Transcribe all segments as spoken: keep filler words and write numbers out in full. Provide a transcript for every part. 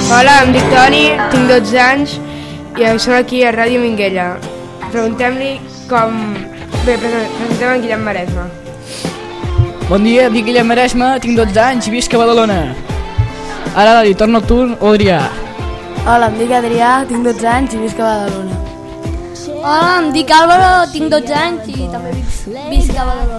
Hola, em dic Toni, tinc dotze anys i som aquí a Ràdio Minguella. Preguntem-li com... Bé, presentem en Guillem Maresme. Bon dia, em dic Guillem Maresme, tinc dotze anys i visc a Badalona. Ara li torno el turn o Adrià. Hola, em dic Adrià, tinc dotze anys i visc a Badalona. Hola, em dic Álvaro, tinc dotze anys i també visc a Badalona.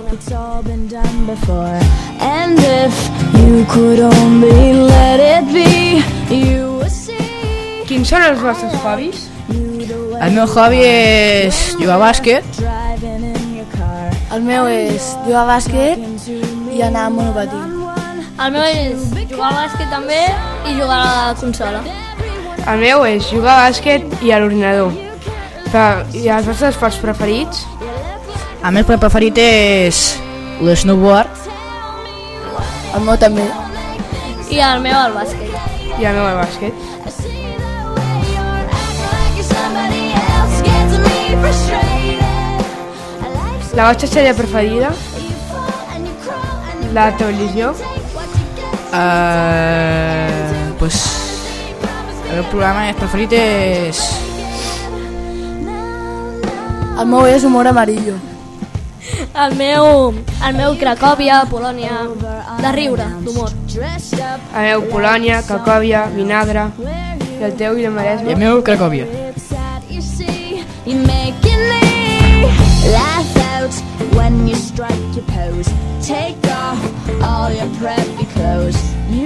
And if you could only let it be, you would see. Quins són els vostres hobbies? El meu hobby és jugar a bàsquet. El meu és jugar a bàsquet i anar a monopatí. El meu és jugar a bàsquet també i jugar a la consola. El meu és jugar a bàsquet i a l'ordinador. I els vostres esports preferits? El meu esport preferit és l'snowboard. El meu també. I el meu el bàsquet. I el meu el bàsquet. La vostra sèrie preferida? La televisió? Uh, pues, el meu programa preferit és... El meu és Humor Amarillo. El meu, el meu Cracòvia, Polònia, de riure, d'humor. El meu Polònia, Cracòvia, Vinagre. I el teu, Guillem Maresme? I el meu Cracòvia. You make me laugh out when you strike your pose. Take off all your preppy clothes.